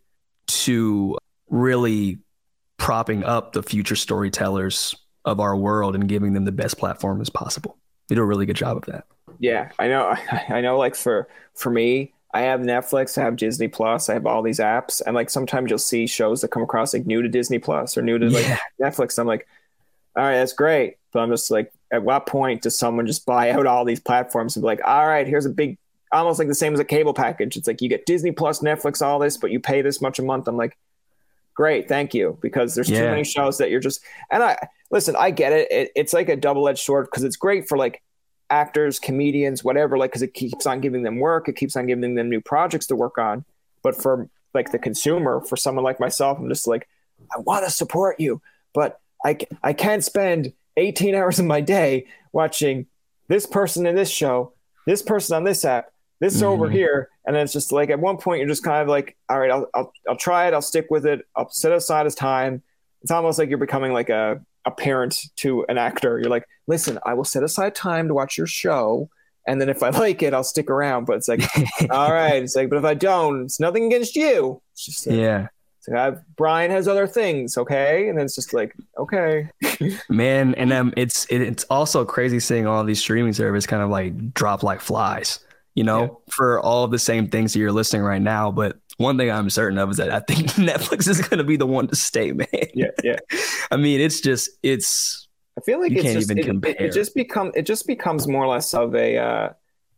to really propping up the future storytellers of our world and giving them the best platform as possible. They do a really good job of that. Yeah, I know. I know. Like for for me, I have Netflix, I have Disney Plus, I have all these apps, and like sometimes you'll see shows that come across like new to Disney Plus or new to like Yeah. Netflix. I'm like, all right, that's great, but I'm just like, at what point does someone just buy out all these platforms and be like, all right, here's a big, almost like the same as a cable package. It's like you get Disney Plus, Netflix, all this, but you pay this much a month. I'm like, great, thank you, because there's too Yeah. many shows that you're just. And I listen, I get it. it it's like a double-edged sword because it's great for like actors, comedians, whatever, like because it keeps on giving them work, it keeps on giving them new projects to work on. But for like the consumer, for someone like myself, I'm just like, I want to support you, but I I can't spend eighteen hours of my day watching this person in this show, this person on this app, this Mhm. over here, and then it's just like at one point you're just kind of like, all right, I'll I'll I'll try it, I'll stick with it, I'll set aside as time. It's almost like you're becoming like a a parent to an actor. You're like, listen, I will set aside time to watch your show, and then if I like it, I'll stick around. But it's like, all right, it's like, but if I don't, it's nothing against you. It's just like, Yeah. it's like, I've, Brian has other things, okay, and then it's just like, okay, Man, and um, it's it, it's also crazy seeing all these streaming services kind of like drop like flies, you know, Yeah. for all of the same things that you're listening right now. But one thing I'm certain of is that I think Netflix is going to be the one to stay, man. yeah, yeah. I mean, it's just it's I feel like You it's can't just, even it, it, compare. it just become it just becomes more or less of a uh,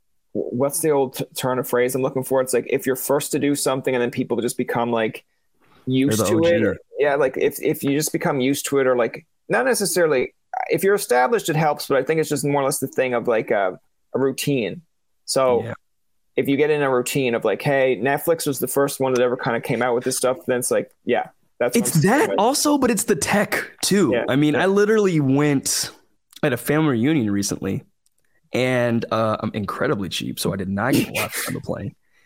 what's the old t- turn of phrase I'm looking for? It's like if you're first to do something and then people just become like used They're the to it. O G. Or, yeah, like if if you just become used to it, or like not necessarily if you're established, it helps, but I think it's just more or less the thing of like a, a routine. So. Yeah. If you get in a routine of like, hey, Netflix was the first one that ever kind of came out with this stuff, then it's like, yeah, that's what It's I'm saying. that also, but it's the tech too. Yeah. I mean, Yeah. I literally went at a family reunion recently, and uh, I'm incredibly cheap, so I did not get to watch it on the plane.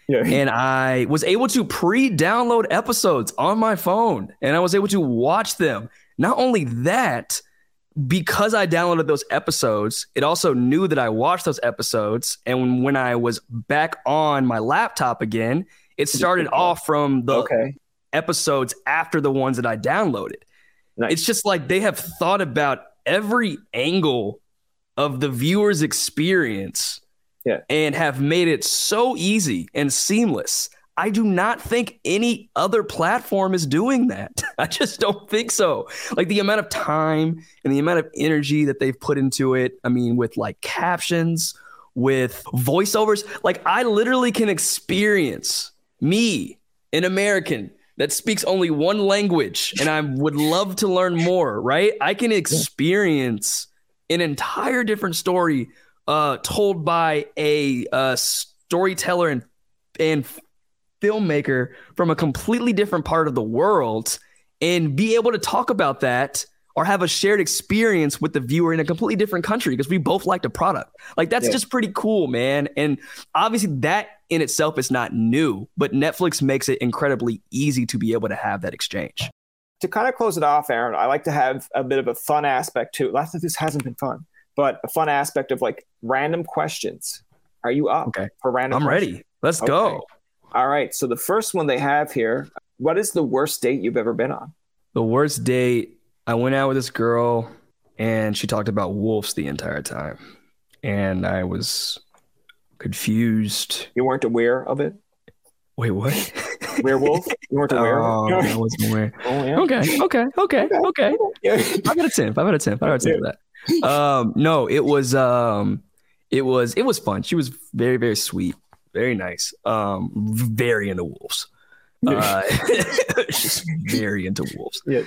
Yeah. And I was able to pre-download episodes on my phone, and I was able to watch them. Not only that, because I downloaded those episodes, it also knew that I watched those episodes. And when I was back on my laptop again, it started off from the Okay. episodes after the ones that I downloaded. Nice. It's just like they have thought about every angle of the viewer's experience, Yeah. and have made it so easy and seamless. I do not think any other platform is doing that. I just don't think so. Like the amount of time and the amount of energy that they've put into it. I mean, with like captions, with voiceovers, like I literally can experience me, an American that speaks only one language, and I would love to learn more, right? I can experience an entire different story uh, told by a uh, storyteller and and filmmaker from a completely different part of the world, and be able to talk about that or have a shared experience with the viewer in a completely different country because we both like the product. Like that's Yeah. just pretty cool, man. And obviously that in itself is not new, but Netflix makes it incredibly easy to be able to have that exchange. To kind of close it off, Aaron, I like to have a bit of a fun aspect too. Last time this hasn't been fun, but a fun aspect of like random questions. Are you up Okay. for random I'm questions? ready. Let's Okay. go. All right. So the first one they have here, what is the worst date you've ever been on? The worst date, I went out with this girl and she talked about wolves the entire time. And I was confused. You weren't aware of it? Wait, what? Werewolf? You weren't aware Oh, of it? I wasn't aware. Oh, yeah. Okay, okay, okay, okay. Yeah. Five out of ten. Five out of ten. Five out of ten for that. Um, no, it was um, it was it was fun. She was very very sweet, very nice. Um, very into wolves. Uh, just very into wolves. Yeah.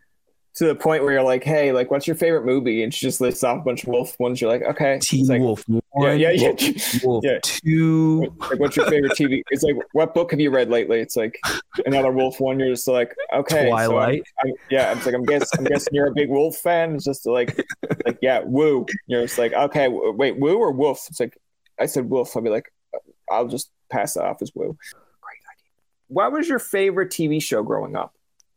To the point where you're like, hey, like, what's your favorite movie? And she just lists off a bunch of wolf ones. You're like, okay. Teen It's like, Wolf yeah, one. yeah, yeah. Wolf Yeah. two. Like, what's your favorite T V? It's like, what book have you read lately? It's like another wolf one. You're just like, okay. Twilight. So I'm, I'm, yeah, it's like I'm guess I'm guessing you're a big wolf fan. It's just like, like yeah, woo. You're just like, okay, w- wait, woo or wolf? It's like I said wolf. I'll be like, I'll just pass that off as woo. Great idea. What was your favorite T V show growing up?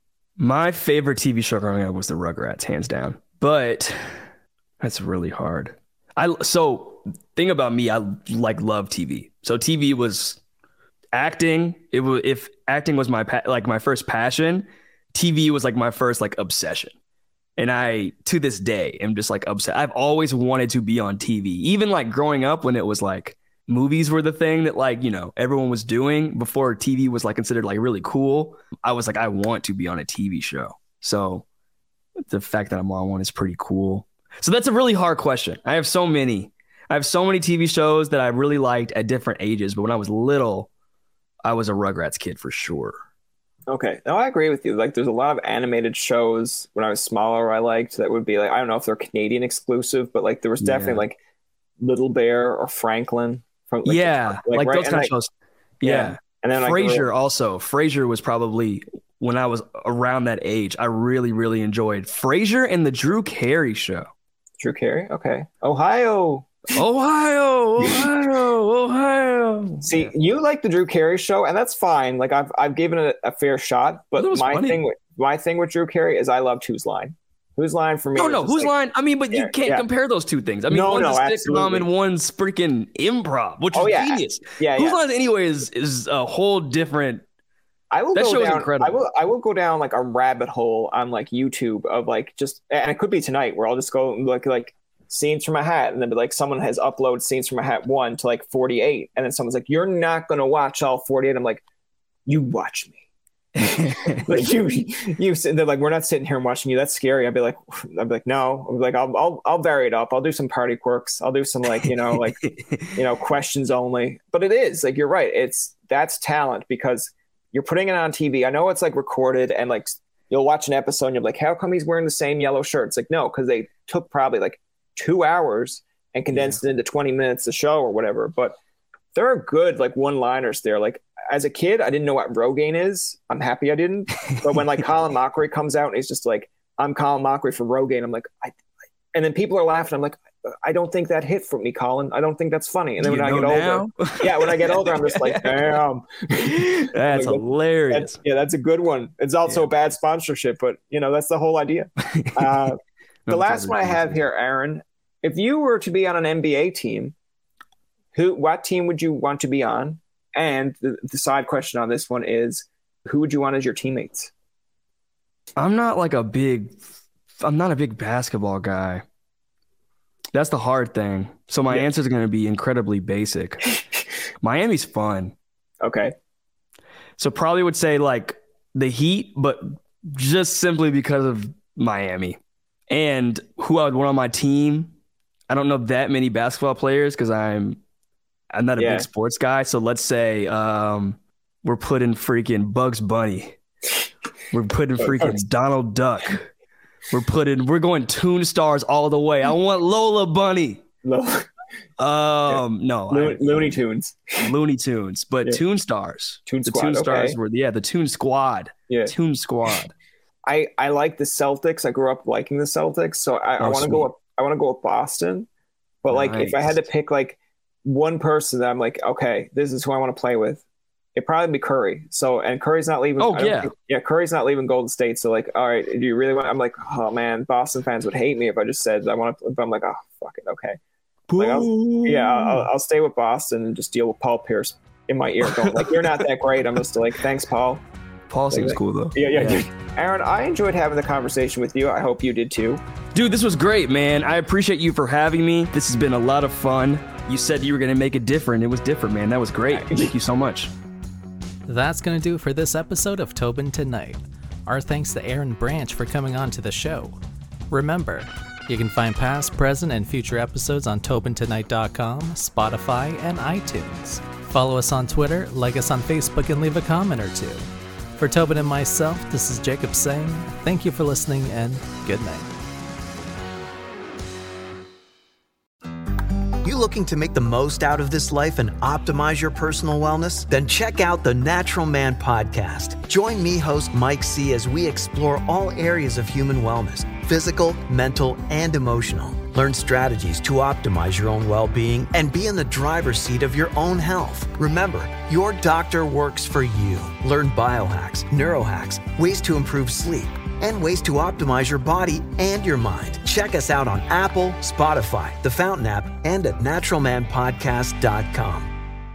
My favorite T V show growing up was the Rugrats, hands down. But that's really hard. I so thing about me, I like love T V. So T V was acting. It was if acting was my pa- like my first passion, T V was like my first like obsession. And I to this day am just like upset. I've always wanted to be on T V, even like growing up when it was like movies were the thing that like, you know, everyone was doing before T V was like considered like really cool. I was like, I want to be on a T V show. So the fact that I'm on one is pretty cool. So that's a really hard question. I have so many. I have so many T V shows that I really liked at different ages. But when I was little, I was a Rugrats kid for sure. Okay. No, I agree with you. Like, there's a lot of animated shows when I was smaller I liked that would be like, I don't know if they're Canadian exclusive, but like there was definitely Yeah. like Little Bear or Franklin. From, like, yeah, like, right? those And, kind like, of shows. yeah. Yeah. And then like Frasier also. Frasier was probably when I was around that age. I really, really enjoyed Frasier and the Drew Carey show. Drew Carey. Okay. Ohio. Ohio, Ohio, Ohio. See, you like the Drew Carey show, and that's fine. Like I've I've given it a, a fair shot, but That was my funny. thing with my thing with Drew Carey is I loved Whose Line. Whose Line for me? No, was no, just whose like- line? I mean, but Yeah, you can't yeah. compare those two things. I mean, No, one's no, a sitcom absolutely. and one's freaking improv, which Oh, is yeah. genius. Yeah, Whose yeah. lines anyway is is a whole different. I will That go show is down. incredible. I will. I will go down like a rabbit hole on like YouTube of like just, and it could be tonight where I'll just go and look like scenes from a hat, and then be like someone has uploaded scenes from a hat one to like forty-eight, and then someone's like, "You're not gonna watch all forty-eight." I'm like, "You watch me." Like you, you. sit- They're like, "We're not sitting here and watching you. That's scary." I'd be like, "I'd be like, no." I'd be like, "I'll, I'll, I'll vary it up. I'll do some party quirks. I'll do some like, you know, like, you know, questions only." But it is like you're right. It's that's talent because you're putting it on T V. I know it's like recorded and like you'll watch an episode and you're like, "How come he's wearing the same yellow shirt?" It's like, no, because they took probably like two hours and condensed it into twenty minutes of show or whatever. But there are good like one-liners there. Like as a kid, I didn't know what Rogaine is. I'm happy I didn't. But when like Colin Mockery comes out and he's just like, "I'm Colin Mockery for Rogaine," I'm like, I, and then people are laughing. I'm like, I don't think that hit for me, Colin. I don't think that's funny. And then You when I get know older, yeah, when I get older, I'm just like, damn. That's Like, hilarious. That's, yeah, that's a good one. It's also Yeah. a bad sponsorship, but you know, that's the whole idea. Uh, the No, last it's one I have here, Aaron, if you were to be on an N B A team, who, what team would you want to be on? And the, the side question on this one is, who would you want as your teammates? I'm not like a big, I'm not a big basketball guy. That's the hard thing. So my Yeah. answer is going to be incredibly basic. Miami's fun. Okay. So probably would say like the Heat, but just simply because of Miami. And who I would want on my team, I don't know that many basketball players because I'm I'm not a Yeah. big sports guy. So let's say um, we're putting freaking Bugs Bunny. We're putting freaking Donald Duck. We're putting we're going Toon Stars all the way. I want Lola Bunny. Lo- Um, no, Lo- I- Looney Tunes. Looney Tunes, but Yeah. Toon Stars. Toon the Squad, Toon Stars okay. were yeah, the Toon Squad. Yeah. Toon Squad. I, I like the Celtics. I grew up liking the Celtics, so I, I Oh, want to sweet. go up. I want to go with Boston. But like, if I had to Nice. pick like one person that I'm like, okay, this is who I want to play with, it'd probably be Curry. So and Curry's not leaving. Oh, I don't yeah. think- yeah. Curry's not leaving Golden State. So like, all right, do you really want? I'm like, oh man, Boston fans would hate me if I just said I want to. But I'm like, oh fuck it, okay. Like, I'll, yeah, I'll, I'll stay with Boston and just deal with Paul Pierce in my ear, going like, you're not that great. I'm just like, thanks, Paul. Paul seems Like- cool though. Yeah, yeah, yeah. Aaron, I enjoyed having the conversation with you. I hope you did too. Dude, this was great, man. I appreciate you for having me. This has been a lot of fun. You said you were going to make it different. It was different, man. That was great. Thank you so much. That's going to do it for this episode of Tobin Tonight. Our thanks to Aaron Branch for coming on to the show. Remember, you can find past, present, and future episodes on Tobin Tonight dot com, Spotify, and iTunes. Follow us on Twitter, like us on Facebook, and leave a comment or two. For Tobin and myself, this is Jacob saying thank you for listening and good night. You looking to make the most out of this life and optimize your personal wellness? Then check out the Natural Man Podcast. Join me, host Mike C., as we explore all areas of human wellness, physical, mental, and emotional. Learn strategies to optimize your own well-being and be in the driver's seat of your own health. Remember, your doctor works for you. Learn biohacks, neurohacks, ways to improve sleep, and ways to optimize your body and your mind. Check us out on Apple, Spotify, the Fountain app, and at natural man podcast dot com.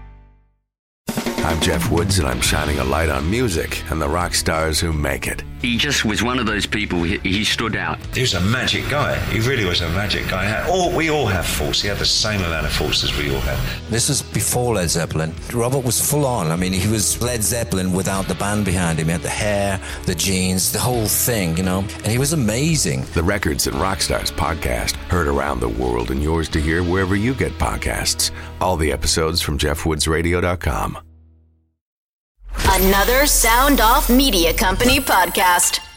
I'm Jeff Woods, and I'm shining a light on music and the rock stars who make it. He just was one of those people, he, he stood out. He was a magic guy. He really was a magic guy. All, we all have faults. He had the same amount of faults as we all have. This was before Led Zeppelin. Robert was full on. I mean, he was Led Zeppelin without the band behind him. He had the hair, the jeans, the whole thing, you know, and he was amazing. The Records and Rockstars podcast, heard around the world and yours to hear wherever you get podcasts. All the episodes from jeff woods radio dot com. Another Sound Off Media Company podcast.